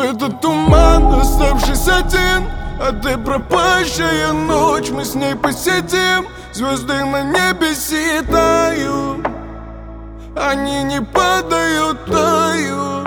этот туман, оставшись один, а ты пропащая ночь. Мы с ней посидим, звезды на небе светают, они не падают, тают.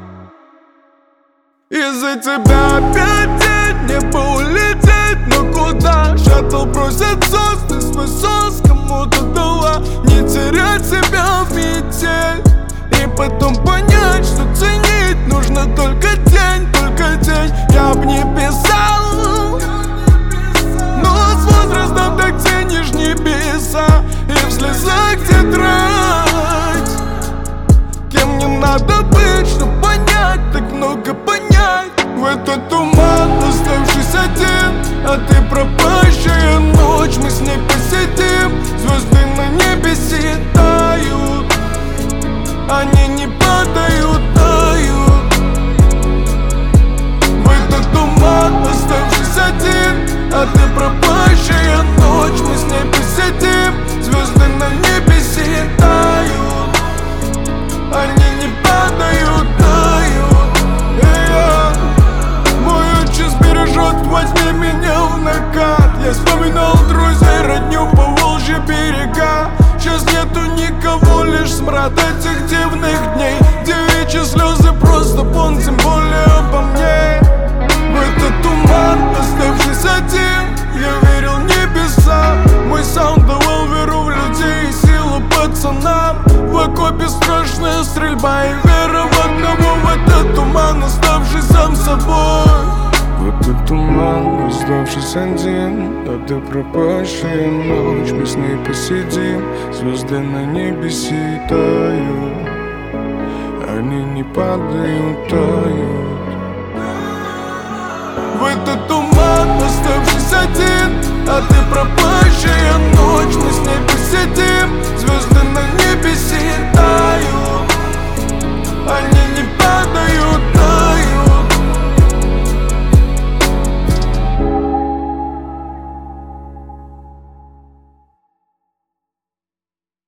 Из-за тебя опять день, небо улететь, но куда? Шаттл просит звезды, свой сос кому-то дала. Не терять себя в метель и потом понять, что ценить нужно только день, только день. Я б не писал, но с возрастом так ценишь небеса и в слезах тетрадь. Кем мне надо быть, чтоб понять, так много понять. В этот туман, оставшись один, а ты пропащая ночь. Мы с ней посидим, звезды на небе светают, они не падают, тают. В этот туман, оставшись один, а ты пропащая ночь. Мы с ней посидим, звезды на небе светают, они не падают, тают. Мой отчист бережет, возьми меня в накат. Я вспоминал друзей, родню по Волжье берега. Сейчас нету никого, лишь смрад этих дивных дней. Девичьи слезы просто пон, тем более обо мне. В этот туман, оставшись один, я верил в небеса. Мой саунд давал веру в людей и силу пацанам. В окопе страшная стрельба и вера в одного. В этот туман, оставшись сам собой. В этот туман, оставшись один, а ты пропащая ночь. Мы с ней посидим, звезды на небе светают, они не падают, тают. В этот туман